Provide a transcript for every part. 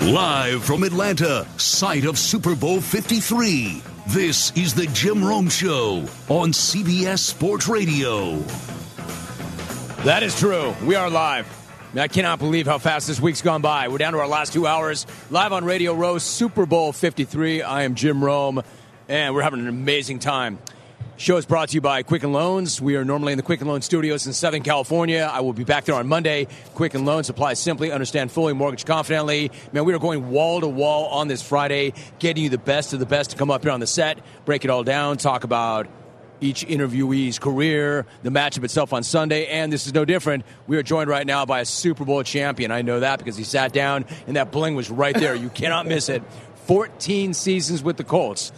Live from Atlanta, site of Super Bowl 53, this is the Jim Rome Show on CBS Sports Radio. That is true. We are live. I cannot believe how fast this week's gone by. We're down to our last 2 hours. Live on Radio Row, Super Bowl 53. I am Jim Rome, and we're having an amazing time. Show is brought to you by Quicken Loans. We are normally in the Quicken Loans studios in Southern California. I will be back there on Monday. Quicken Loans, apply simply, understand fully, mortgage confidently. Man, we are going wall to wall on this Friday, getting you the best of the best to come up here on the set, break it all down, talk about each interviewee's career, the matchup itself on Sunday, and this is no different. We are joined right now by a Super Bowl champion. I know that because he sat down and that bling was right there. You cannot miss it. 14 seasons with the Colts,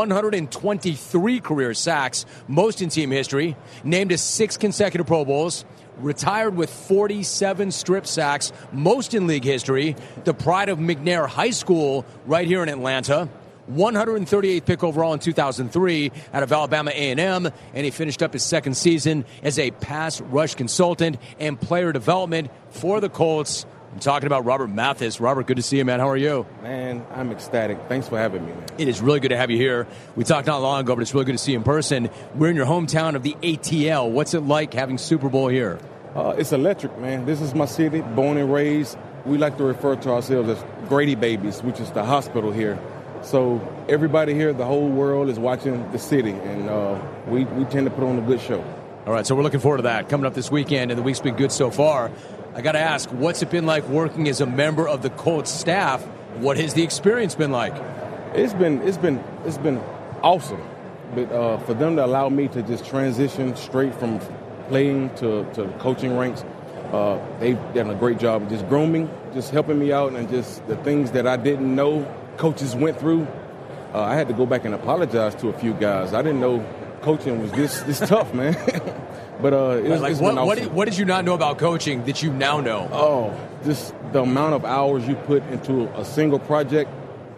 123 career sacks, most in team history, named to 6 consecutive Pro Bowls, retired with 47 strip sacks, most in league history, the pride of McNair High School right here in Atlanta, 138th pick overall in 2003 out of Alabama A&M, and he finished up his second season as a pass rush consultant and player development for the Colts. I'm talking about Robert Mathis. Robert, good to see you, man. How are you? Man, I'm ecstatic. Thanks for having me, man. It is really good to have you here. We talked not long ago, but it's really good to see you in person. We're in your hometown of the ATL. What's it like having Super Bowl here? It's electric, man. This is my city, born and raised. We like to refer to ourselves as Grady Babies, which is the hospital here. So everybody here, the whole world is watching the city, and we tend to put on a good show. All right, so we're looking forward to that coming up this weekend, and the week's been good so far. I got to ask, what's it been like working as a member of the Colts staff? What has the experience been like? It's been awesome, but for them to allow me to just transition straight from playing to the coaching ranks, they've done a great job of just grooming, just helping me out, and just the things that I didn't know coaches went through. I had to go back and apologize to a few guys. I didn't know coaching was this tough, man. But it's been awesome. What did you not know about coaching that you now know? Oh, just the amount of hours you put into a single project,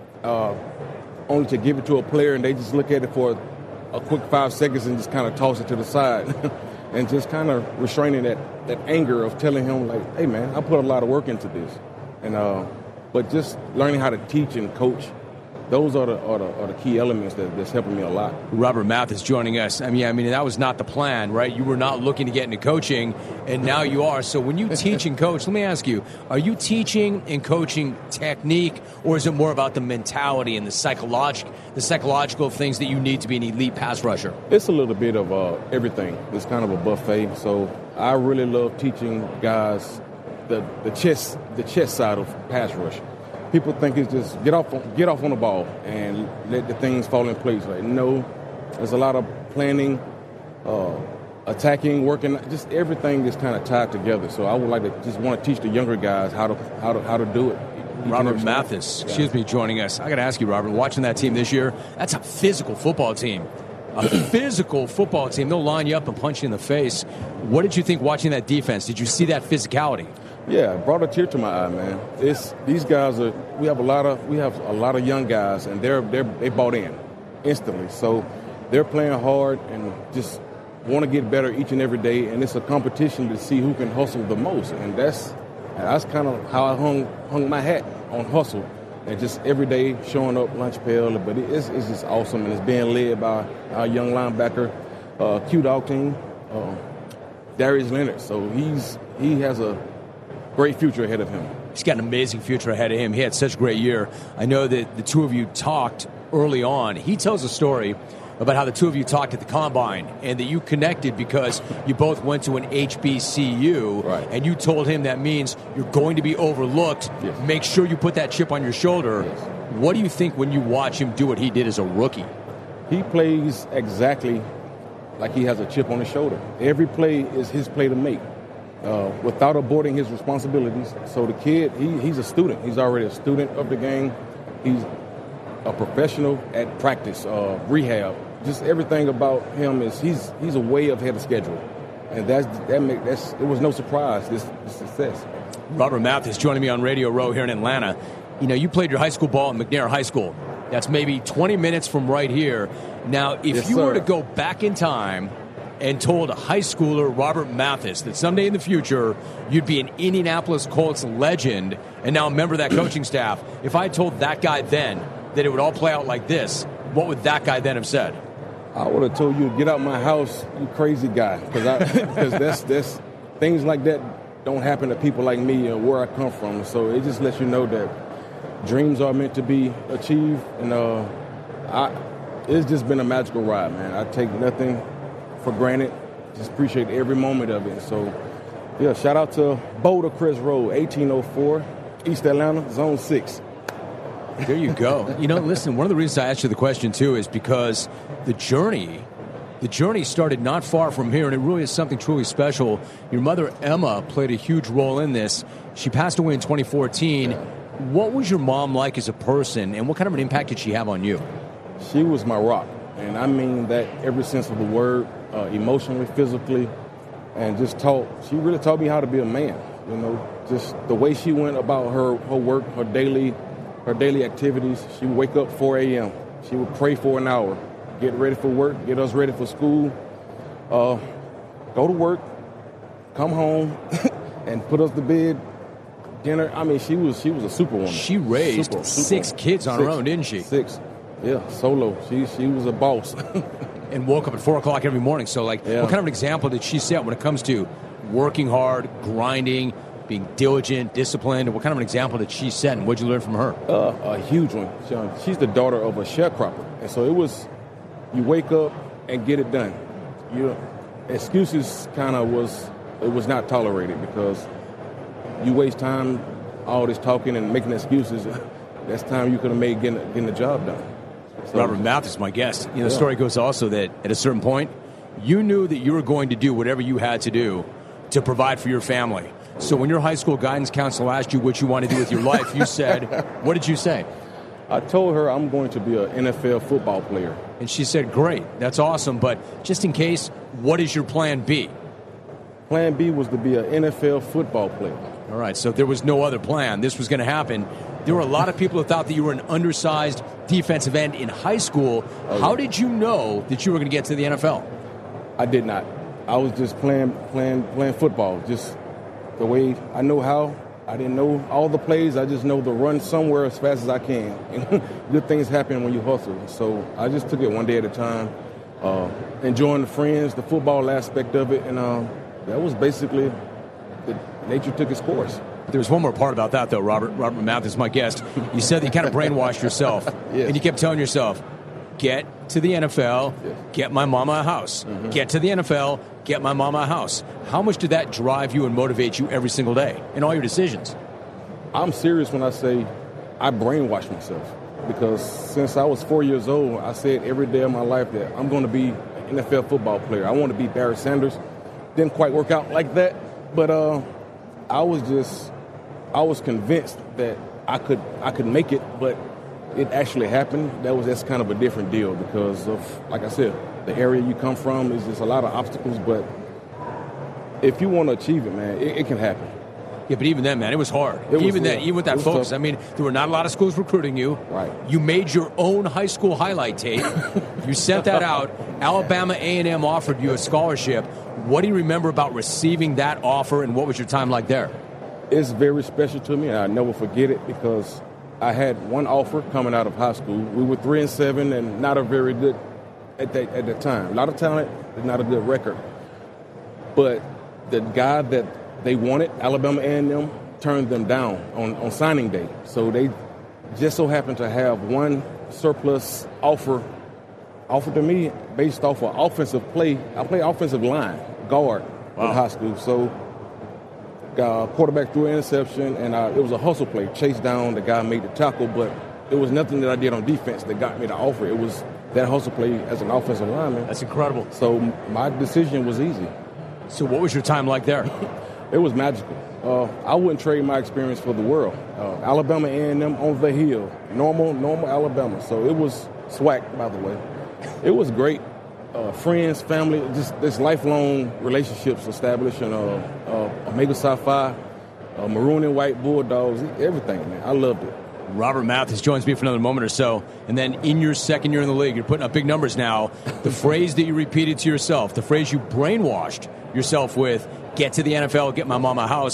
only to give it to a player and they just look at it for a quick 5 seconds and just kind of toss it to the side. And just kind of restraining that anger of telling him, like, hey, man, I put a lot of work into this. And but just learning how to teach and coach, those are the key elements that's helping me a lot. Robert Mathis joining us. I mean, that was not the plan, right? You were not looking to get into coaching, and now you are. So when you teach and coach, let me ask you, are you teaching and coaching technique, or is it more about the mentality and the psychological things that you need to be an elite pass rusher? It's a little bit of everything. It's kind of a buffet. So I really love teaching guys the chest side of pass rush. People think it's just get off on the ball and let the things fall in place. Like, no, there's a lot of planning, attacking, working. Just everything is kind of tied together. So I would like to just want to teach the younger guys how to do it. Robert Mathis, joining us. I got to ask you, Robert, watching that team this year, that's a physical football team. A physical football team. They'll line you up and punch you in the face. What did you think watching that defense? Did you see that physicality? Yeah, it brought a tear to my eye, man. These guys are. We have a lot of young guys, and they bought in instantly. So they're playing hard and just want to get better each and every day. And it's a competition to see who can hustle the most. And that's kind of how I hung my hat on hustle, and just every day showing up lunch pail. But it's just awesome, and it's being led by our young linebacker, Q-Dog team, Darius Leonard. So he has a great future ahead of him. He's got an amazing future ahead of him. He had such a great year. I know that the two of you talked early on. He tells a story about how the two of you talked at the Combine and that you connected because you both went to an HBCU, right. And you told him that means you're going to be overlooked. Yes. Make sure you put that chip on your shoulder. Yes. What do you think when you watch him do what he did as a rookie? He plays exactly like he has a chip on his shoulder. Every play is his play to make. Without aborting his responsibilities. So the kid, he's a student. He's already a student of the game. He's a professional at practice, rehab. Just everything about him is he's a way ahead of schedule, and it was no surprise this success. Robert Mathis joining me on Radio Row here in Atlanta. You know, you played your high school ball at McNair High School. That's maybe 20 minutes from right here. Now, if you were to go back in time and told a high schooler, Robert Mathis, that someday in the future you'd be an Indianapolis Colts legend and now a member of that coaching staff. If I told that guy then that it would all play out like this, what would that guy then have said? I would have told you, get out my house, you crazy guy, because that's things like that don't happen to people like me and where I come from. So it just lets you know that dreams are meant to be achieved, and it's just been a magical ride, man. I take nothing for granted. Just appreciate every moment of it. So, yeah, shout out to Boulder Crest Road, 1804, East Atlanta, Zone 6. There you go. Listen, one of the reasons I asked you the question, too, is because the journey started not far from here, and it really is something truly special. Your mother, Emma, played a huge role in this. She passed away in 2014. What was your mom like as a person, and what kind of an impact did she have on you? She was my rock, and I mean that every sense of the word, emotionally, physically, and she really taught me how to be a man. Just the way she went about her work, her daily activities. She would wake up 4 a.m. She would pray for an hour, get ready for work, get us ready for school, go to work, come home, and put us to bed, dinner. I mean, she was a superwoman. She raised six kids on her own, didn't she? 6. Yeah, solo. She was a boss. And woke up at 4 o'clock every morning. So, what kind of an example did she set when it comes to working hard, grinding, being diligent, disciplined? And what kind of an example did she set, and what did you learn from her? A huge one. She's the daughter of a sharecropper. And so it was, you wake up and get it done. Excuses it was not tolerated, because you waste time, all this talking and making excuses. That's time you could have made getting the job done. So, Robert Mathis is my guest. The story goes also that at a certain point, you knew that you were going to do whatever you had to do to provide for your family. So when your high school guidance counselor asked you what you want to do with your life, you said, what did you say? I told her I'm going to be an NFL football player. And she said, great, that's awesome, but just in case, what is your plan B? Plan B was to be an NFL football player. All right, so there was no other plan. This was going to happen. There were a lot of people who thought that you were an undersized defensive end in high school. How did you know that you were going to get to the NFL? I did not. I was just playing football, just the way I know how. I didn't know all the plays. I just know to run somewhere as fast as I can. And good things happen when you hustle. So I just took it one day at a time, enjoying the friends, the football aspect of it, and that was basically nature took its course. There's one more part about that, though, Robert. Robert Mathis is my guest. You said that you kind of brainwashed yourself, yes. And you kept telling yourself, get to the NFL, yes. Get my mama a house. Mm-hmm. Get to the NFL, get my mama a house. How much did that drive you and motivate you every single day in all your decisions? I'm serious when I say I brainwashed myself, because since I was 4 years old, I said every day of my life that I'm going to be an NFL football player. I want to be Barry Sanders. Didn't quite work out like that, but I was convinced that I could make it, but it actually happened. That's kind of a different deal, because of, like I said, the area you come from is just a lot of obstacles, but if you want to achieve it, man, it can happen. Yeah, but even then, man, it was hard. Even with that focus. Tough. I mean, there were not a lot of schools recruiting you. Right. You made your own high school highlight tape. You sent that out. Alabama A&M offered you a scholarship. What do you remember about receiving that offer, and what was your time like there? It's very special to me, and I'll never forget it, because I had one offer coming out of high school. We were 3-7 and not a very good at that time. A lot of talent, but not a good record. But the guy that they wanted, Alabama A&M, turned them down on signing day. So they just so happened to have one surplus offer offered to me based off of offensive play. I play offensive line, guard in high school. So quarterback threw an interception, and it was a hustle play. Chased down, the guy made the tackle, but it was nothing that I did on defense that got me the offer. It was that hustle play as an offensive lineman. That's incredible. So my decision was easy. So what was your time like there? It was magical. I wouldn't trade my experience for the world. Alabama A&M on the hill, normal Alabama. So it was swag, by the way. It was great. Friends, family, just this lifelong relationships established, and Omega Psi Phi, maroon and white Bulldogs, everything, man. I loved it. Robert Mathis joins me for another moment or so, and then in your second year in the league, you're putting up big numbers now. The phrase that you repeated to yourself, the phrase you brainwashed yourself with, get to the NFL, get my mama a house.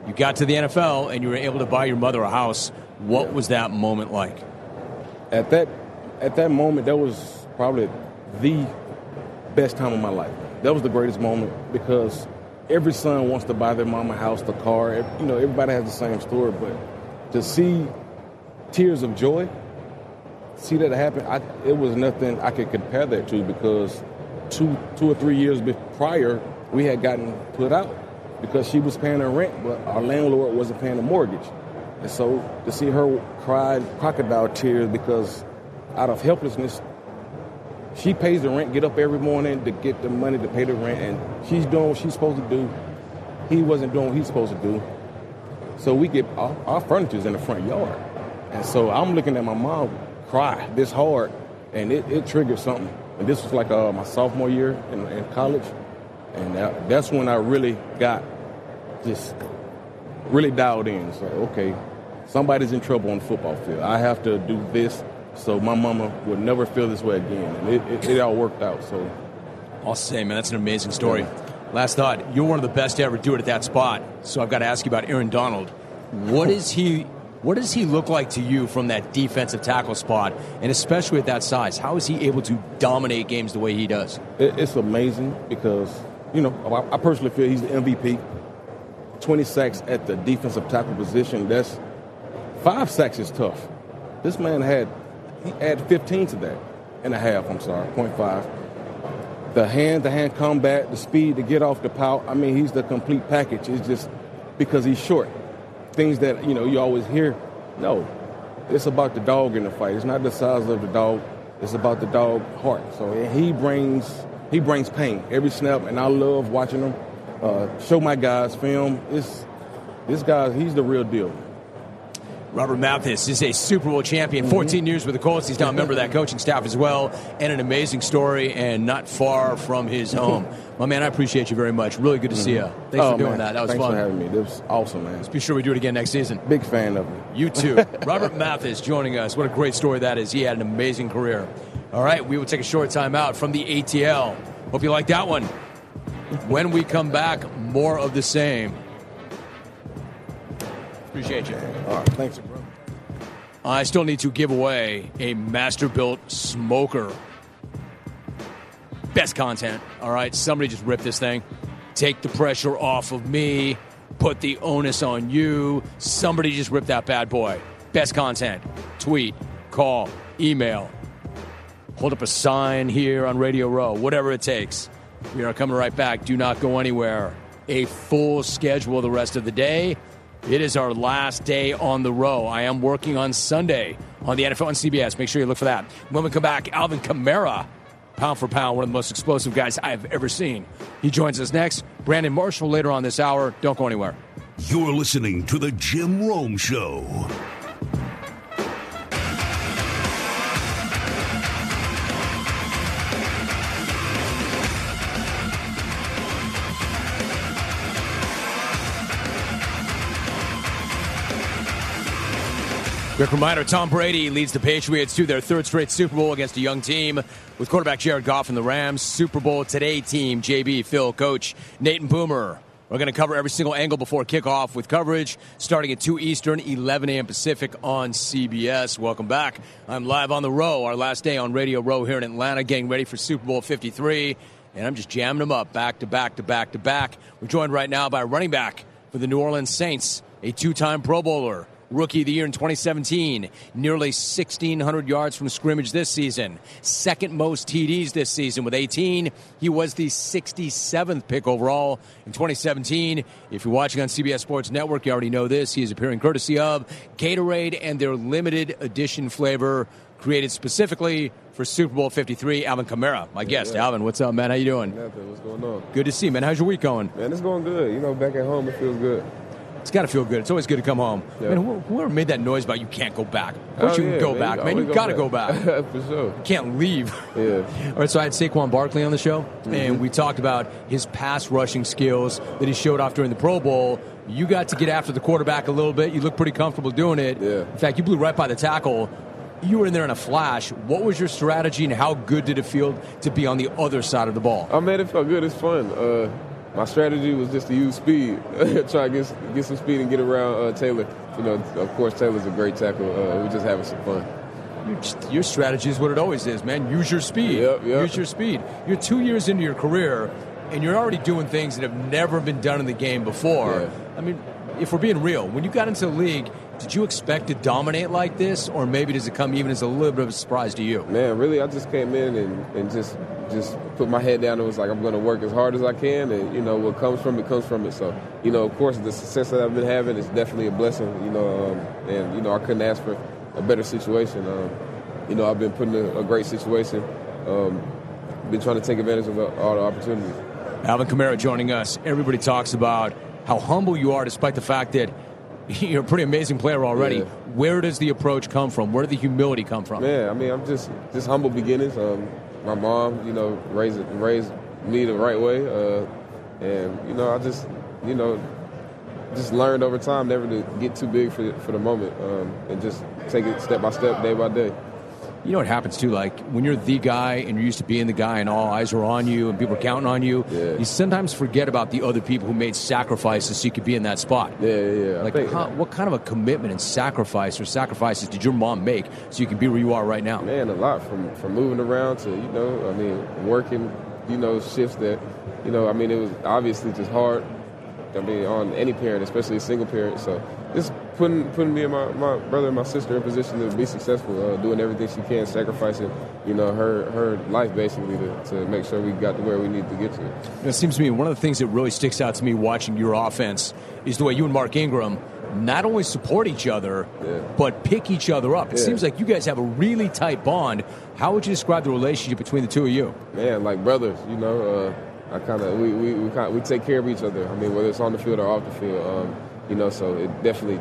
You got to the NFL, and you were able to buy your mother a house. What was that moment like? At that moment, that was probably the best time of my life. That was the greatest moment because every son wants to buy their mama a house, the car. Everybody has the same story, but to see tears of joy, see that happen, it was nothing I could compare that to because two or 3 years prior, we had gotten put out because she was paying her rent, but our landlord wasn't paying the mortgage. And so to see her cry crocodile tears because out of helplessness, she pays the rent, get up every morning to get the money to pay the rent, and she's doing what she's supposed to do. He wasn't doing what he's supposed to do. So we get our furniture's in the front yard. And so I'm looking at my mom cry this hard, and it triggered something. And this was like my sophomore year in college, and that's when I really got just really dialed in. So, okay, somebody's in trouble on the football field. I have to do this so my mama would never feel this way again. And it all worked out. So I'll say, man, that's an amazing story. Yeah. Last thought, you're one of the best to ever do it at that spot. So I've got to ask you about Aaron Donald. What does he look like to you from that defensive tackle spot, and especially at that size? How is he able to dominate games the way he does? It's amazing because, I personally feel he's the MVP. 20 sacks at the defensive tackle position. 5 sacks is tough. This man had 15 to that and a half, 0.5. The hand combat, the speed to get off the pout. I mean, he's the complete package. It's just because he's short. Things that, you always hear. No, it's about the dog in the fight. It's not the size of the dog. It's about the dog heart. So he brings pain every snap, and I love watching him. Show my guys film. This guy, he's the real deal. Robert Mathis is a Super Bowl champion, 14 years with the Colts. He's now a member of that coaching staff as well, and an amazing story, and not far from his home. My man, I appreciate you very much. Really good to see you. Thanks for doing that. That was Thanks fun. Thanks for having me. That was awesome, man. Let's be sure we do it again next season. Big fan of it. You too. Robert Mathis joining us. What a great story that is. He had an amazing career. All right, we will take a short time out from the ATL. Hope you like that one. When we come back, more of the same. Appreciate you. All right, thanks, bro. I still need to give away a Masterbuilt smoker. Best content, all right? Somebody just rip this thing. Take the pressure off of me. Put the onus on you. Somebody just rip that bad boy. Best content. Tweet, call, email. Hold up a sign here on Radio Row. Whatever it takes. We are coming right back. Do not go anywhere. A full schedule the rest of the day. It is our last day on the row. I am working on Sunday on the NFL on CBS. Make sure you look for that. When we come back, Alvin Kamara, pound for pound, one of the most explosive guys I have ever seen. He joins us next. Brandon Marshall later on this hour. Don't go anywhere. You're listening to The Jim Rome Show. Quick reminder, Tom Brady leads the Patriots to their third straight Super Bowl against a young team with quarterback Jared Goff and the Rams. Super Bowl Today team, JB, Phil, Coach, Nate and Boomer. We're going to cover every single angle before kickoff with coverage starting at 2 Eastern, 11 a.m. Pacific on CBS. Welcome back. I'm live on the row, our last day on Radio Row here in Atlanta, getting ready for Super Bowl 53. And I'm just jamming them up back to back to back to back. We're joined right now by running back for the New Orleans Saints, a two-time Pro Bowler. Rookie of the year in 2017, nearly 1,600 yards from scrimmage this season. Second most TDs this season with 18. He was the 67th pick overall in 2017. If you're watching on CBS Sports Network, you already know this. He is appearing courtesy of Gatorade and their limited edition flavor created specifically for Super Bowl 53. Alvin Kamara, my guest. Yeah. Alvin, what's up, man? How you doing? Nothing. What's going on? Good to see you, man. How's your week going? Man, it's going good. Back at home, it feels good. It's got to feel good. It's always good to come home. Yeah. Man, whoever made that noise about you can't go back? Of course you can go back, man. You got to go back. For sure. You can't leave. Yeah. All right, so I had Saquon Barkley on the show, and we talked about his pass rushing skills that he showed off during the Pro Bowl. You got to get after the quarterback a little bit. You look pretty comfortable doing it. Yeah. In fact, you blew right by the tackle. You were in there in a flash. What was your strategy, and how good did it feel to be on the other side of the ball? Oh, man, it felt good. It's fun. my strategy was just to use speed, try to get some speed and get around Taylor. You know, of course, Taylor's a great tackle. We're just having some fun. Your strategy is what it always is, man. Use your speed. Yep. Use your speed. You're 2 years into your career, and you're already doing things that have never been done in the game before. Yeah. I mean, if we're being real, when you got into the league, did you expect to dominate like this, or maybe does it come even as a little bit of a surprise to you? Man, really, I just came in and just put my head down and was like, I'm going to work as hard as I can, and, you know, what comes from it comes from it. So, you know, of course, the success that I've been having is definitely a blessing, you know, and, you know, I couldn't ask for a better situation. You know, I've been put in a great situation, been trying to take advantage of all the opportunities. Alvin Kamara joining us. Everybody talks about how humble you are despite the fact that you're a pretty amazing player already. Yeah. Where does the approach come from? Where did the humility come from? Man, I mean, I'm just humble beginnings. My mom, you know, raised me the right way, and you know, I just learned over time never to get too big for the moment, and just take it step by step, day by day. You know what happens, too? Like, when you're the guy and you're used to being the guy and all eyes are on you and people are counting on you, you sometimes forget about the other people who made sacrifices so you could be in that spot. Yeah. Like, what kind of a commitment and sacrifices did your mom make so you can be where you are right now? Man, a lot. From moving around to, you know, I mean, working, you know, shifts that, you know, I mean, it was obviously just hard. I mean, on any parent, especially a single parent. So just putting me and my brother and my sister in position to be successful, doing everything she can, sacrificing, you know, her life basically to make sure we got to where we need to get to. It seems to me one of the things that really sticks out to me watching your offense is the way you and Mark Ingram not only support each other, but pick each other up. It seems like you guys have a really tight bond. How would you describe the relationship between the two of you? Man, like brothers, you know. We take care of each other. I mean, whether it's on the field or off the field, you know. So it definitely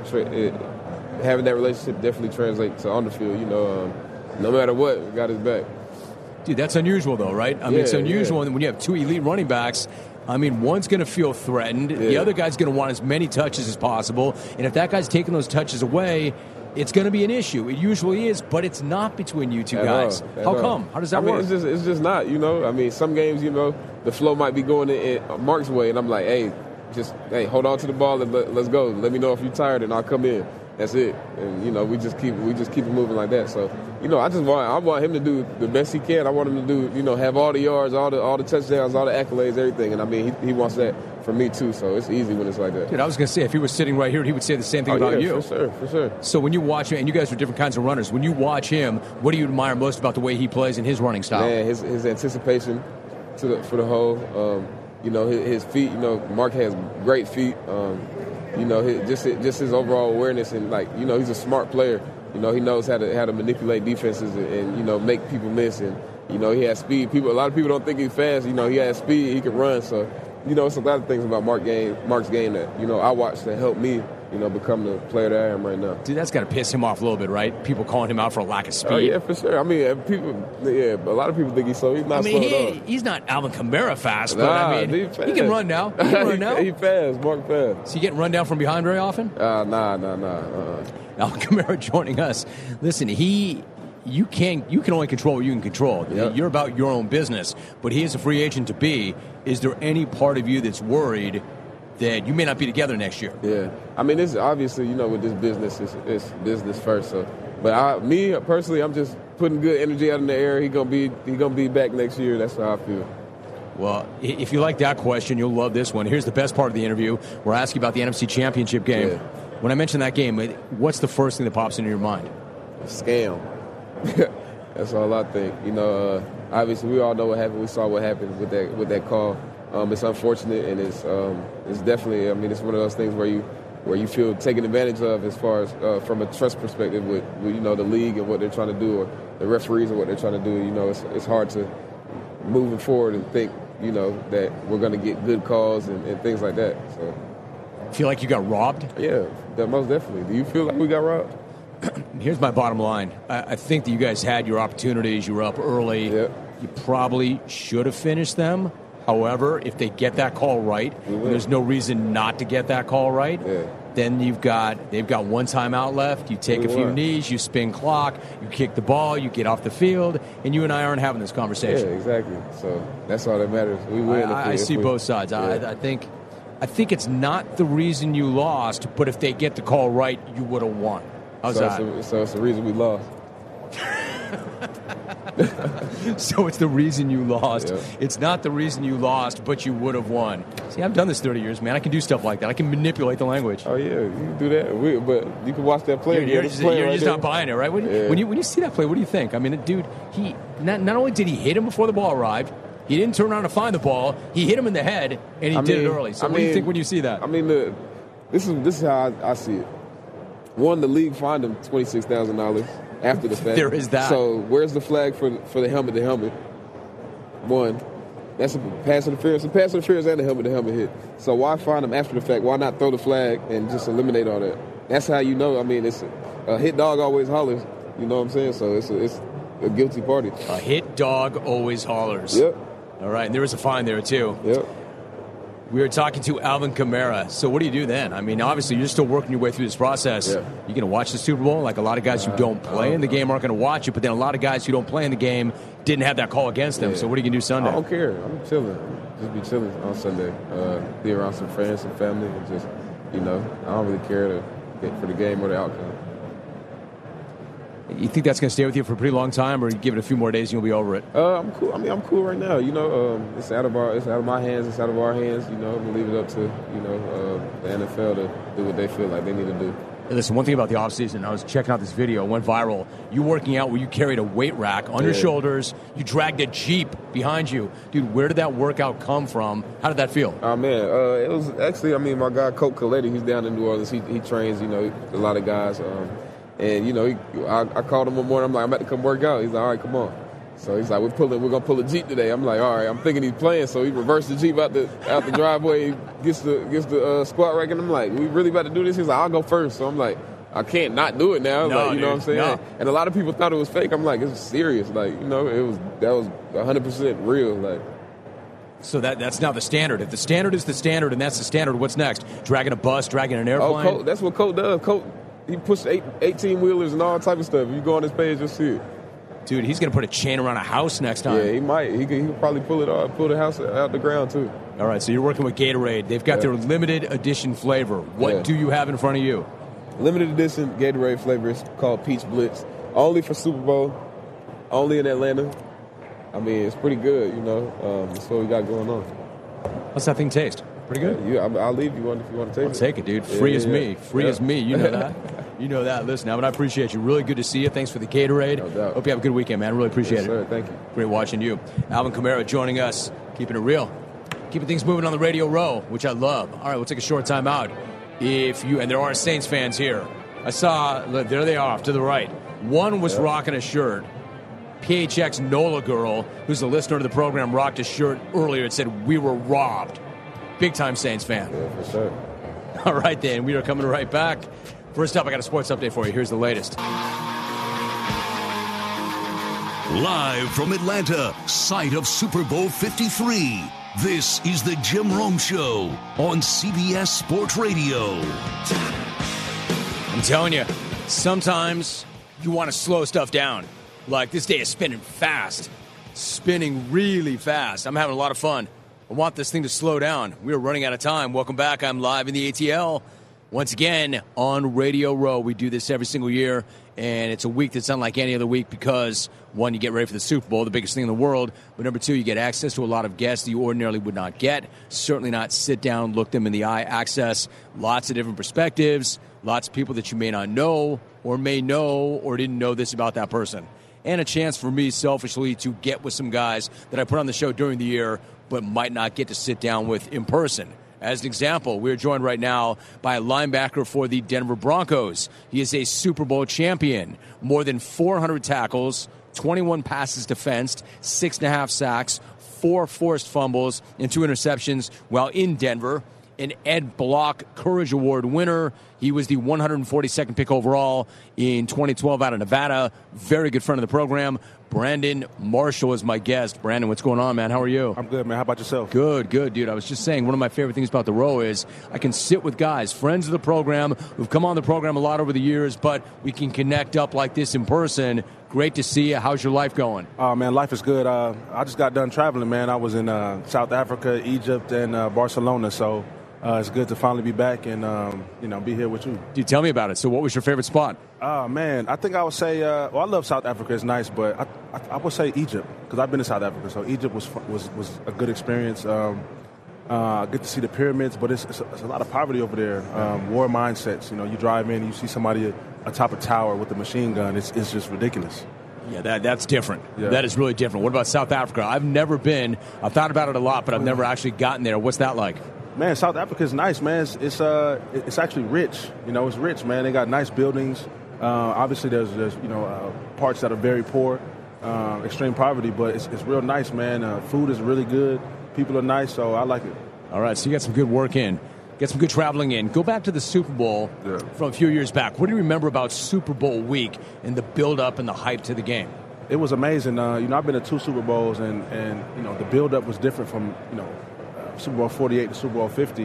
having that relationship definitely translates to on the field. You know, no matter what, we got his back. Dude, that's unusual though, right? I mean, it's unusual when you have two elite running backs. I mean, one's going to feel threatened. The other guy's going to want as many touches as possible. And if that guy's taking those touches away, it's going to be an issue. It usually is, but it's not between you two guys. How come? How does that work? It's just not, you know. I mean, some games, you know, the flow might be going in Mark's way, and I'm like, hey, hold on to the ball and let's go. Let me know if you're tired, and I'll come in. That's it. And, you know, we just keep it moving like that. So, you know, I want him to do the best he can. I want him to do, you know, have all the yards, all the touchdowns, all the accolades, everything. And I mean, he wants that for me too. So it's easy when it's like that. Dude, I was going to say, if he was sitting right here, he would say the same thing about you. For sure. So when you watch him, and you guys are different kinds of runners, when you watch him, what do you admire most about the way he plays and his running style? Man, his anticipation for the hole. You know, his feet. You know, Mark has great feet. You know, just his overall awareness, and, like, you know, he's a smart player. You know, he knows how to manipulate defenses and you know, make people miss. And, you know, he has speed. A lot of people don't think he's fast. You know, he has speed. He can run. So, you know, it's a lot of things about Mark's game that, you know, I watched that helped me, you know, become the player that I am right now. Dude, that's got to piss him off a little bit, right? People calling him out for a lack of speed. Oh, yeah, for sure. I mean, a lot of people think he's slow. He's not slow at all. He's not Alvin Kamara fast, but I mean, he can run now. He's fast. Mark fast. Is he getting run down from behind very often? Nah. Alvin Kamara joining us. Listen, you can only control what you can control. Yep. You're about your own business, but he is a free agent to be. Is there any part of you that's worried that you may not be together next year? Yeah. I mean, it's obviously, you know, with this business, it's business first. So, but me personally, I'm just putting good energy out in the air. He gonna be back next year. That's how I feel. Well, if you like that question, you'll love this one. Here's the best part of the interview. We're asking about the NFC Championship game. Yeah. When I mention that game, what's the first thing that pops into your mind? Scam. That's all I think. You know, obviously we all know what happened. We saw what happened with that call. It's unfortunate, and it's definitely. I mean, it's one of those things where you feel taken advantage of as far as from a trust perspective with you know, the league and what they're trying to do, or the referees and what they're trying to do. You know, it's hard to moving forward and think, you know, that we're going to get good calls and things like that. So, feel like you got robbed? Yeah, most definitely. Do you feel like we got robbed? Here's my bottom line. I think that you guys had your opportunities. You were up early. Yep. You probably should have finished them. However, if they get that call right, there's no reason not to get that call right. Yeah. Then they've got one timeout left. You take a few knees, you spin clock, you kick the ball, you get off the field, and you and I aren't having this conversation. Yeah, exactly. So that's all that matters. We win. I see both sides. Yeah. I think it's not the reason you lost, but if they get the call right, you would have won. How's that? So it's the reason we lost. So it's the reason you lost. Yeah. It's not the reason you lost, but you would have won. See, I've done this 30 years, man. I can do stuff like that. I can manipulate the language. Oh, yeah, you can do that. But you can watch that play. You're just not buying it, right? When you see that play, what do you think? I mean, dude, he not only did he hit him before the ball arrived, he didn't turn around to find the ball. He hit him in the head, and he did it early. So what do you think when you see that? I mean, this is how I see it. One, the league fined him $26,000 after the fact. There is that. So where's the flag for the helmet to helmet? One, that's a pass interference. A pass interference and a helmet to helmet hit. So why fine him after the fact? Why not throw the flag and just eliminate all that? That's how you know. I mean, it's a hit dog always hollers. You know what I'm saying? So it's a guilty party. A hit dog always hollers. Yep. All right, and there was a fine there too. Yep. We were talking to Alvin Kamara. So what do you do then? I mean, obviously, you're still working your way through this process. Yeah. You're going to watch the Super Bowl? Like a lot of guys who don't play in the game aren't going to watch it, but then a lot of guys who don't play in the game didn't have that call against them. Yeah. So what are you going to do Sunday? I don't care. I'm chilling. Just be chilling on Sunday. Be around some friends, some family, and just, I don't really care for the game or the outcome. You think that's going to stay with you for a pretty long time, or you give it a few more days and you'll be over it? I'm cool. I mean, I'm cool right now. It's out of my hands. It's out of our hands. We'll leave it up to the NFL to do what they feel like they need to do. Hey, listen, one thing about the offseason, I was checking out this video, it went viral. You working out where you carried a weight rack on your shoulders, you dragged a Jeep behind you. Dude, where did that workout come from? How did that feel? Oh, man, it was actually, my guy, Colt Coletti, he's down in New Orleans. He trains, a lot of guys. And, I called him one morning. I'm like, I'm about to come work out. He's like, all right, come on. So he's like, we're going to pull a Jeep today. I'm like, all right. I'm thinking he's playing. So he reversed the Jeep out the driveway, gets the squat rack. And I'm like, we really about to do this? He's like, I'll go first. So I'm like, I can't not do it now. No, you know what I'm saying? No. And a lot of people thought it was fake. I'm like, it's serious. Like, that was 100% real. Like. So that's now the standard. If the standard is the standard and that's the standard, what's next? Dragging a bus, dragging an airplane? Colt, that's what Colt does. Colt, he pushed 18-wheelers and all type of stuff. If you go on his page, you'll see it. Dude, he's going to put a chain around a house next time. Yeah, he might. He could probably pull the house out the ground, too. All right, so you're working with Gatorade. They've got their limited edition flavor. What do you have in front of you? Limited edition Gatorade flavor is called Peach Blitz. Only for Super Bowl. Only in Atlanta. I mean, it's pretty good, That's what we got going on. How's that thing taste? Pretty good? Yeah, I'll leave you one if you want to take it. I'll take it, dude. Free as me. Free as me. You know that. You know that. Listen, Alvin, I appreciate you. Really good to see you. Thanks for the Gatorade. No doubt. Hope you have a good weekend, man. Really appreciate it. Sir. Thank you. Great watching you. Alvin Kamara joining us, keeping it real. Keeping things moving on the Radio Row, which I love. All right, we'll take a short time out. And there are Saints fans here. I saw, there they are off to the right. One was rocking a shirt. PHX NOLA girl, who's a listener to the program, rocked a shirt earlier. It said, "We were robbed." Big-time Saints fan. Yeah, for sure. All right, then. We are coming right back. First up, I got a sports update for you. Here's the latest. Live from Atlanta, site of Super Bowl 53. This is the Jim Rome Show on CBS Sports Radio. I'm telling you, sometimes you want to slow stuff down. Like this day is spinning fast. Spinning really fast. I'm having a lot of fun. I want this thing to slow down. We're running out of time. Welcome back. I'm live in the ATL. Once again, on Radio Row. We do this every single year, and it's a week that's unlike any other week because, one, you get ready for the Super Bowl, the biggest thing in the world, but number two, you get access to a lot of guests that you ordinarily would not get. Certainly not sit down, look them in the eye, access lots of different perspectives, lots of people that you may not know or may know or didn't know this about that person. And a chance for me, selfishly, to get with some guys that I put on the show during the year but might not get to sit down with in person. As an example, we're joined right now by a linebacker for the Denver Broncos. He is a Super Bowl champion. More than 400 tackles, 21 passes defensed, 6.5 sacks, 4 forced fumbles, and 2 interceptions while in Denver. An Ed Block Courage Award winner. He was the 142nd pick overall in 2012 out of Nevada. Very good friend of the program. Brandon Marshall is my guest. Brandon, what's going on, man? How are you? I'm good, man. How about yourself? Good, dude. I was just saying, one of my favorite things about the Row is I can sit with guys, friends of the program, who've come on the program a lot over the years, but we can connect up like this in person. Great to see you. How's your life going? Man, life is good. I just got done traveling, man. I was in South Africa, Egypt, and Barcelona, so it's good to finally be back and, be here with you. Dude, tell me about it. So what was your favorite spot? Man, I think I would say, I love South Africa. It's nice, but I would say Egypt because I've been to South Africa, so Egypt was a good experience. I get to see the pyramids, but it's a lot of poverty over there. War mindsets. You drive in, you see somebody atop a tower with a machine gun. It's just ridiculous. Yeah, that's different. Yeah. That is really different. What about South Africa? I've never been. I've thought about it a lot, but I've never actually gotten there. What's that like? Man, South Africa is nice, man. It's actually rich. It's rich, man. They got nice buildings. Obviously, there's parts that are very poor, extreme poverty, but it's real nice, man. Food is really good. People are nice, so I like it. All right, so you got some good work in. Get some good traveling in. Go back to the Super Bowl from a few years back. What do you remember about Super Bowl week and the build-up and the hype to the game? It was amazing. I've been to 2 Super Bowls, and the build-up was different from, Super Bowl 48 to Super Bowl 50.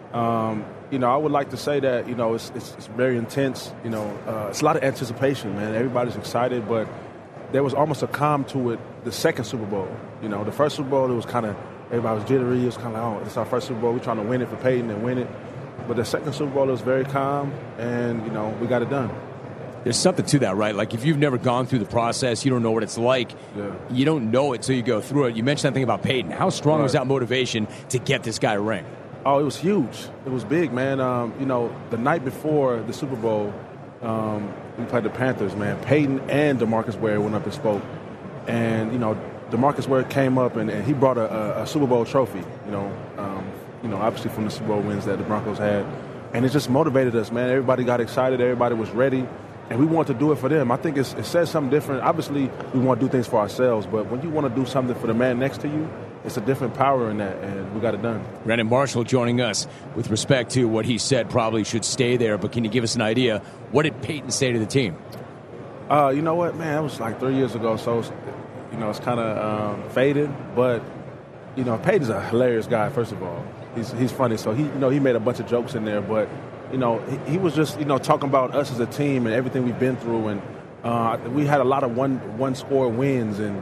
I would like to say that, it's very intense. It's a lot of anticipation, man. Everybody's excited, but there was almost a calm to it the second Super Bowl. The first Super Bowl, it was kind of, everybody was jittery. It was kind of like, it's our first Super Bowl. We're trying to win it for Peyton and win it. But the second Super Bowl, it was very calm, and, we got it done. There's something to that, right? Like, if you've never gone through the process, you don't know what it's like. Yeah. You don't know it till you go through it. You mentioned that thing about Peyton. How strong was that motivation to get this guy a ring? Oh, it was huge. It was big, man. The night before the Super Bowl, we played the Panthers, man. Peyton and DeMarcus Ware went up and spoke. And, DeMarcus Ware came up and he brought a Super Bowl trophy, obviously from the Super Bowl wins that the Broncos had. And it just motivated us, man. Everybody got excited. Everybody was ready. And we want to do it for them. I think it says something different. Obviously, we want to do things for ourselves. But when you want to do something for the man next to you, it's a different power in that, and we got it done. Brandon Marshall joining us with respect to what he said probably should stay there. But can you give us an idea? What did Peyton say to the team? You know what, man? That was like 3 years ago, so it's kind of faded. But Peyton's a hilarious guy. First of all, he's funny. So he made a bunch of jokes in there, but he was just talking about us as a team and everything we've been through, and we had a lot of one score wins, and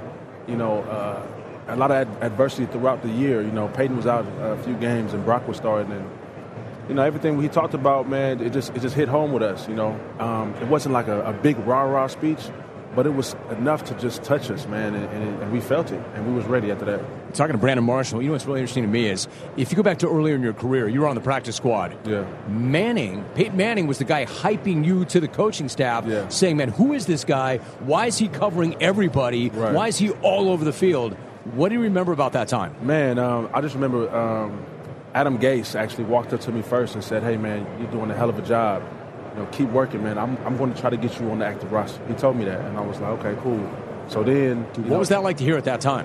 a lot of adversity throughout the year. Peyton was out a few games and Brock was starting, and everything he talked about, man, it just hit home with us. It wasn't like a big rah-rah speech, but it was enough to just touch us, man, and we felt it, and we was ready after that. Talking to Brandon Marshall, what's really interesting to me is if you go back to earlier in your career, you were on the practice squad. Yeah. Peyton Manning was the guy hyping you to the coaching staff, saying, man, who is this guy? Why is he covering everybody? Right. Why is he all over the field? What do you remember about that time? Man, I just remember Adam Gase actually walked up to me first and said, hey, man, you're doing a hell of a job. Keep working, man. I'm going to try to get you on the active roster. He told me that, and I was like, okay, cool. So then, what was that like to hear at that time?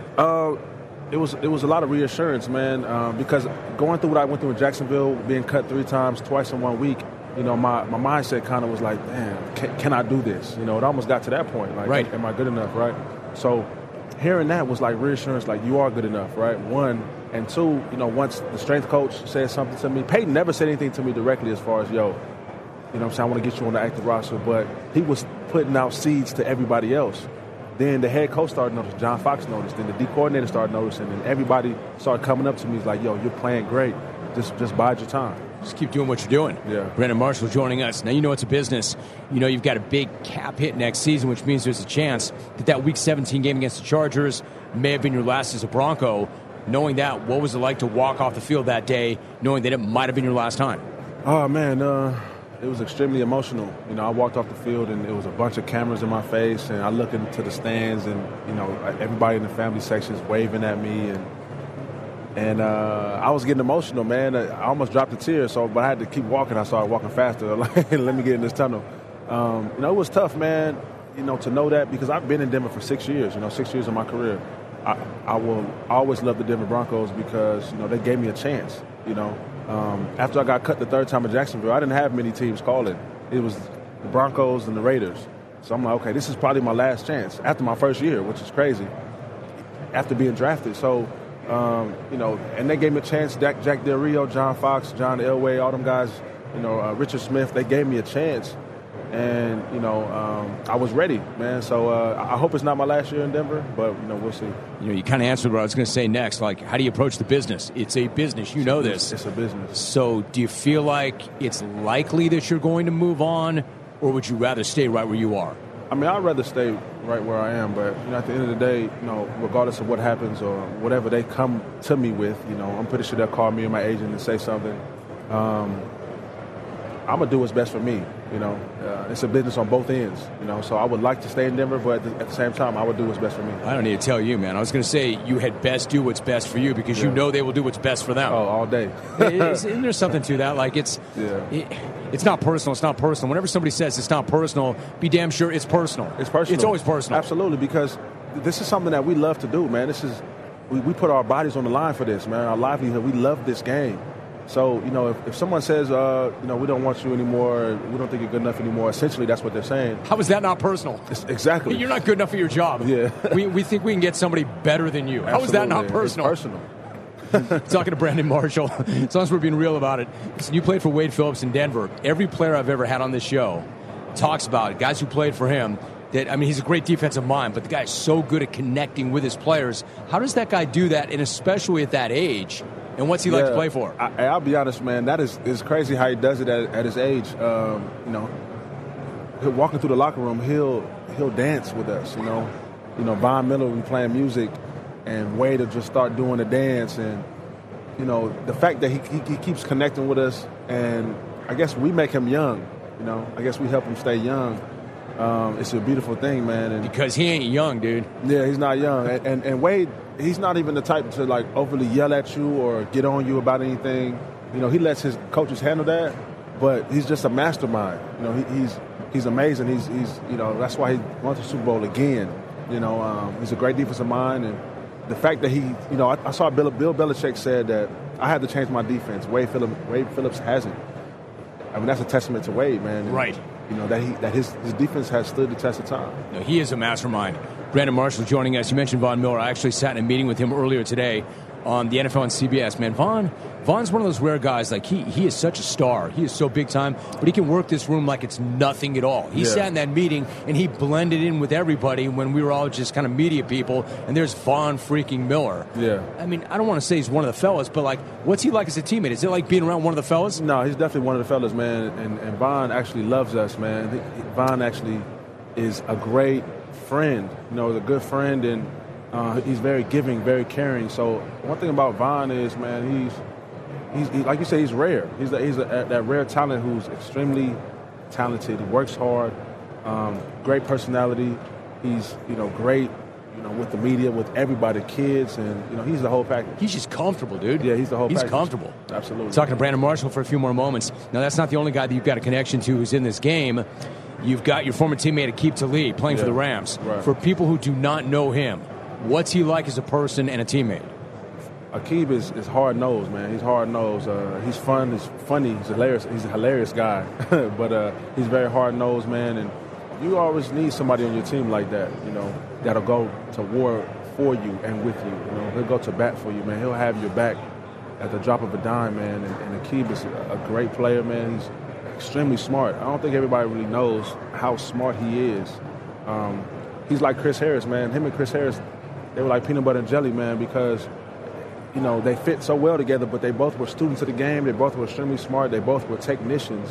It was a lot of reassurance, man, because going through what I went through in Jacksonville, being cut 3 times, twice in 1 week, my mindset kind of was like, damn, can I do this? It almost got to that point. Like, right. Am I good enough, right? So hearing that was like reassurance, like you are good enough, right? 1, and 2, once the strength coach said something to me, Peyton never said anything to me directly as far as, I want to get you on the active roster, but he was putting out seeds to everybody else. Then the head coach started noticing, John Fox noticed, then the D coordinator started noticing, and everybody started coming up to me, like, you're playing great. Just bide your time. Just keep doing what you're doing. Yeah. Brandon Marshall joining us. Now, it's a business. You've got a big cap hit next season, which means there's a chance that Week 17 game against the Chargers may have been your last as a Bronco. Knowing that, what was it like to walk off the field that day, knowing that it might have been your last time? Oh, man, it was extremely emotional. I walked off the field, and it was a bunch of cameras in my face, and I looked into the stands, and, everybody in the family section is waving at me, and I was getting emotional, man. I almost dropped a tear, but I had to keep walking. I started walking faster. Like, let me get in this tunnel. It was tough, man, to know that, because I've been in Denver for 6 years, 6 years of my career. I will always love the Denver Broncos because, they gave me a chance, After I got cut the third time in Jacksonville, I didn't have many teams calling. It was the Broncos and the Raiders. So I'm like, okay, this is probably my last chance after my first year, which is crazy, after being drafted. So, and they gave me a chance. Jack Del Rio, John Fox, John Elway, all them guys, Richard Smith, they gave me a chance. And, I was ready, man. So I hope it's not my last year in Denver, but, we'll see. You kind of answered what I was going to say next. Like, how do you approach the business? It's a business. You know this. It's a business. So do you feel like it's likely that you're going to move on, or would you rather stay right where you are? I mean, I'd rather stay right where I am, but at the end of the day, regardless of what happens or whatever they come to me with, I'm pretty sure they'll call me and my agent and say something. I'm going to do what's best for me, It's a business on both ends, So I would like to stay in Denver, but at the same time, I would do what's best for me. I don't need to tell you, man. I was going to say you had best do what's best for you because you know they will do what's best for them. Oh, all day. Isn't there something to that? Like, it's not personal. It's not personal. Whenever somebody says it's not personal, be damn sure it's personal. It's personal. It's always personal. Absolutely, because this is something that we love to do, man. We put our bodies on the line for this, man. Our livelihood. We love this game. So, if someone says, we don't want you anymore, we don't think you're good enough anymore, essentially that's what they're saying. How is that not personal? Exactly. You're not good enough for your job. Yeah. we think we can get somebody better than you. How is that not personal? It's personal. Talking to Brandon Marshall, as long as we're being real about it. Listen, you played for Wade Phillips in Denver. Every player I've ever had on this show talks about it, guys who played for him. He's a great defensive mind, but the guy is so good at connecting with his players. How does that guy do that, and especially at that age? And what's he like to play for? I'll be honest, man. That is crazy how he does it at his age. Walking through the locker room, he'll dance with us. Von Miller will be playing music, and Wade will just start doing the dance. And the fact that he keeps connecting with us, and I guess we make him young. I guess we help him stay young. It's a beautiful thing, man. And because he ain't young, dude. Yeah, he's not young. And Wade, he's not even the type to like overly yell at you or get on you about anything. He lets his coaches handle that, but he's just a mastermind. He's amazing. He's that's why he won the Super Bowl again. He's a great defensive mind, and the fact that I saw Bill Belichick said that I had to change my defense. Wade Phillips hasn't. I mean, that's a testament to Wade, man. Right. That his defense has stood the test of time. No, he is a mastermind. Brandon Marshall joining us. You mentioned Von Miller. I actually sat in a meeting with him earlier today on the NFL on CBS. Man, Von's one of those rare guys. Like, he is such a star. He is so big time, but he can work this room like it's nothing at all. He sat in that meeting, and he blended in with everybody when we were all just kind of media people, and there's Von freaking Miller. Yeah. I mean, I don't want to say he's one of the fellas, but, like, what's he like as a teammate? Is it like being around one of the fellas? No, he's definitely one of the fellas, man, and Von actually loves us, man. Von actually is a great friend, a good friend, and he's very giving, very caring. So one thing about Von is, man, he's like you say, he's rare. He's that rare talent who's extremely talented. He works hard, great personality. He's great, with the media, with everybody, kids, and he's the whole package. He's just comfortable, dude. Yeah, he's the whole package. He's comfortable. Absolutely. Talking to Brandon Marshall for a few more moments. Now, that's not the only guy that you've got a connection to who's in this game. You've got your former teammate Aqib Talib playing for the Rams. Right. For people who do not know him, what's he like as a person and a teammate? Aqib is hard-nosed, man. He's hard-nosed. He's fun. He's funny. He's hilarious. He's a hilarious guy. But he's very hard-nosed, man. And you always need somebody on your team like that, that'll go to war for you and with you. He'll go to bat for you, man. He'll have your back at the drop of a dime, man. And Aqib is a great player, man. He's extremely smart. I don't think everybody really knows how smart he is. He's like Chris Harris, man. Him and Chris Harris, they were like peanut butter and jelly, man, because, they fit so well together, but they both were students of the game. They both were extremely smart. They both were technicians.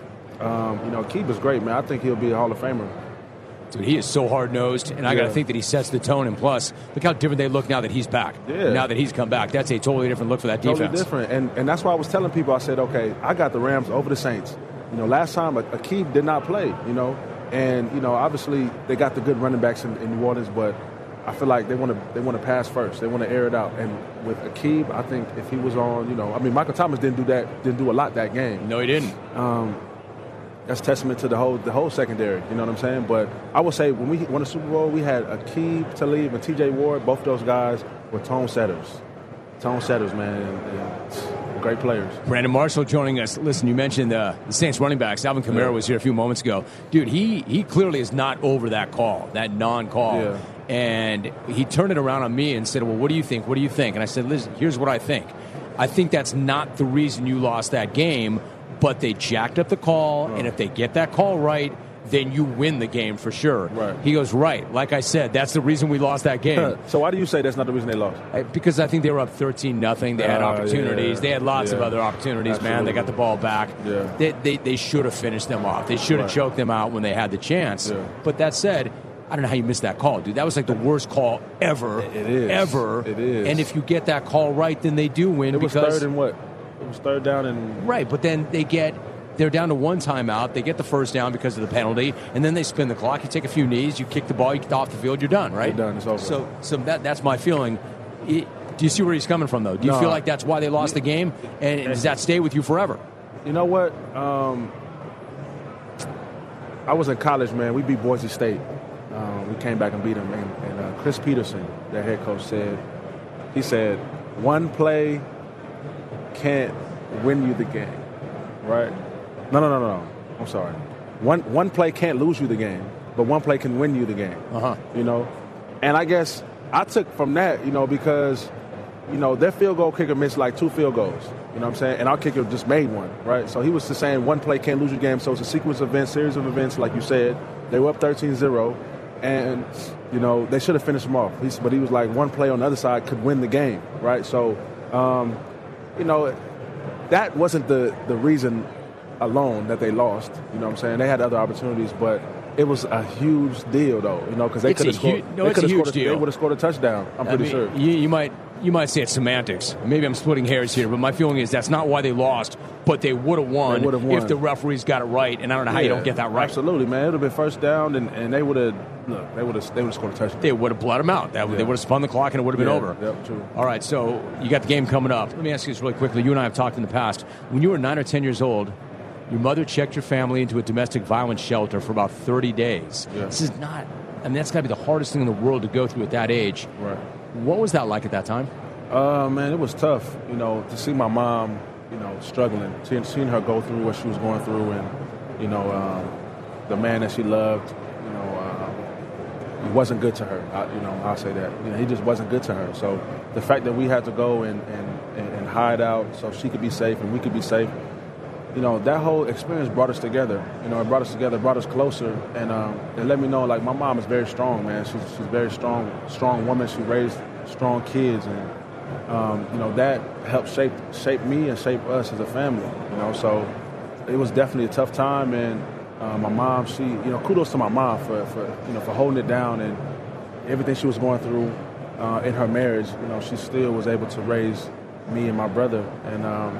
Aqib is great, man. I think he'll be a Hall of Famer. Dude, he is so hard-nosed, and I got to think that he sets the tone. And plus, look how different they look now that he's back. Yeah. Now that he's come back, that's a totally different look for that defense. Totally different, and that's why I was telling people, I said, okay, I got the Rams over the Saints. Last time Aqib did not play, and obviously they got the good running backs in New Orleans, but I feel like they want to pass first. They want to air it out. And with Aqib, I think if he was on, Michael Thomas didn't do a lot that game. No, he didn't. That's testament to the whole secondary. You know what I'm saying? But I would say when we won the Super Bowl, we had Aqib Talib and T.J. Ward. Both those guys were tone setters. Tone setters, man. And great players. Brandon Marshall joining us. Listen, you mentioned the Saints running backs. Alvin Kamara was here a few moments ago. Dude, he clearly is not over that call, that non-call. Yeah. And he turned it around on me and said, well, what do you think? What do you think? And I said, listen, here's what I think. I think that's not the reason you lost that game, but they jacked up the call, and if they get that call right, then you win the game for sure. Right. He goes, right. Like I said, that's the reason we lost that game. So why do you say that's not the reason they lost? Because I think they were up 13-0. They had opportunities. Yeah. They had lots of other opportunities, man. They got the ball back. Yeah. They should have finished them off. They should have choked them out when they had the chance. Yeah. But that said, I don't know how you missed that call, dude. That was like the worst call ever. It is. Ever. It is. And if you get that call right, then they do win. It was third and what? It was third down and... Right, but then they're down to one timeout. They get the first down because of the penalty, and then they spin the clock. You take a few knees, you kick the ball, you get off the field, you're done, right? You're done. It's over. So that's my feeling. Do you see where he's coming from, though? Do you feel like that's why they lost the game? And does that stay with you forever? You know what? I was in college, man. We beat Boise State. We came back and beat them. And Chris Peterson, their head coach, said, one play can't win you the game, right? No. I'm sorry. One play can't lose you the game, but one play can win you the game. You know? And I guess I took from that, because, their field goal kicker missed like 2 field goals. You know what I'm saying? And our kicker just made one, right? So he was just saying one play can't lose your game. So it's a sequence of events, series of events, like you said. They were up 13-0, and, they should have finished them off. But he was like, one play on the other side could win the game, right? So, that wasn't the reason alone that they lost. You know what I'm saying? They had other opportunities, but it was a huge deal, though, because they could have scored. It's a huge deal. They would have scored a touchdown, I'm pretty sure. You might say it's semantics. Maybe I'm splitting hairs here, but my feeling is that's not why they lost, but they would have won if the referees got it right, and I don't know how you don't get that right. Absolutely, man. It would have been first down, and they would have scored a touchdown. They would have bled them out. They would have spun the clock, and it would have been over. Yep, true. All right, so you got the game coming up. Let me ask you this really quickly. You and I have talked in the past. When you were 9 or 10 years old, your mother checked your family into a domestic violence shelter for about 30 days. Yeah. This is not, that's got to be the hardest thing in the world to go through at that age. Right. What was that like at that time? Man, it was tough, to see my mom, struggling, seeing her go through what she was going through, and, the man that she loved, he wasn't good to her. I'll say that. He just wasn't good to her. So the fact that we had to go and hide out so she could be safe and we could be safe, that whole experience brought us together. It brought us together, brought us closer, and it let me know, like, my mom is very strong, man. She's a very strong woman. She raised strong kids, and that helped shape me and shape us as a family. So it was definitely a tough time, and my mom, she, kudos to my mom for holding it down, and everything she was going through in her marriage. She still was able to raise me and my brother, and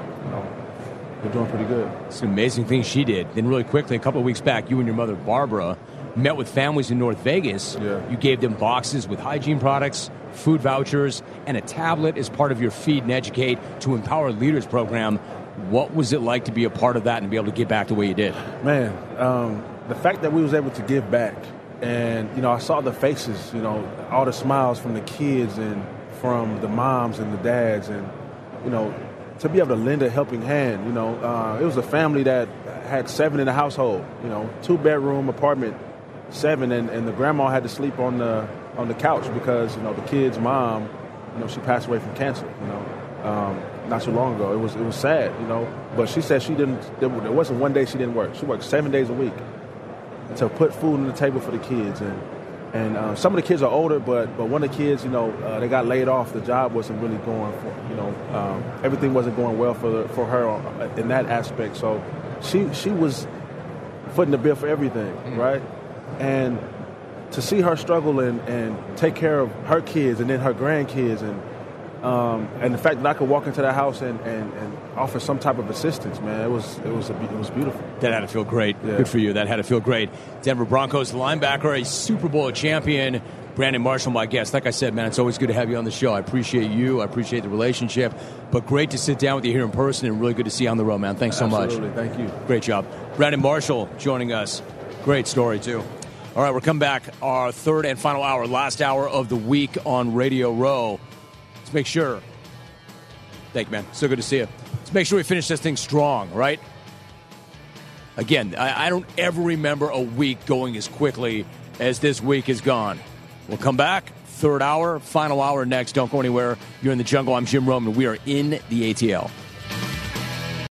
we're doing pretty good. It's an amazing thing she did. Then really quickly, a couple of weeks back, you and your mother, Barbara, met with families in North Vegas. Yeah. You gave them boxes with hygiene products, food vouchers, and a tablet as part of your Feed and Educate to Empower Leaders program. What was it like to be a part of that and be able to give back the way you did? Man, the fact that we was able to give back, and, I saw the faces, all the smiles from the kids and from the moms and the dads, and, to be able to lend a helping hand, it was a family that had 7 in the household, 2-bedroom apartment, 7, and the grandma had to sleep on the couch because, the kid's mom, she passed away from cancer, not too long ago. It was sad, but she said there wasn't one day she didn't work. She worked 7 days a week to put food on the table for the kids, and some of the kids are older, but one of the kids, they got laid off. The job wasn't really going for, everything wasn't going well for her in that aspect. So she was footing the bill for everything, right? And to see her struggle and take care of her kids and then her grandkids, and the fact that I could walk into that house and offer some type of assistance, man, it was beautiful. That had to feel great. Yeah. Good for you. That had to feel great. Denver Broncos linebacker, a Super Bowl champion, Brandon Marshall, my guest. Like I said, man, it's always good to have you on the show. I appreciate you. I appreciate the relationship. But great to sit down with you here in person, and really good to see you on the road, man. Thanks so much. Absolutely. Thank you. Great job. Brandon Marshall joining us. Great story, too. All right, we're coming back. Our third and final hour, last hour of the week on Radio Row. Let's make sure. Thank you, man. So good to see you. Let's make sure we finish this thing strong, right? Again, I don't ever remember a week going as quickly as this week has gone. We'll come back. Third hour, final hour next. Don't go anywhere. You're in the jungle. I'm Jim Rome, and we are in the ATL.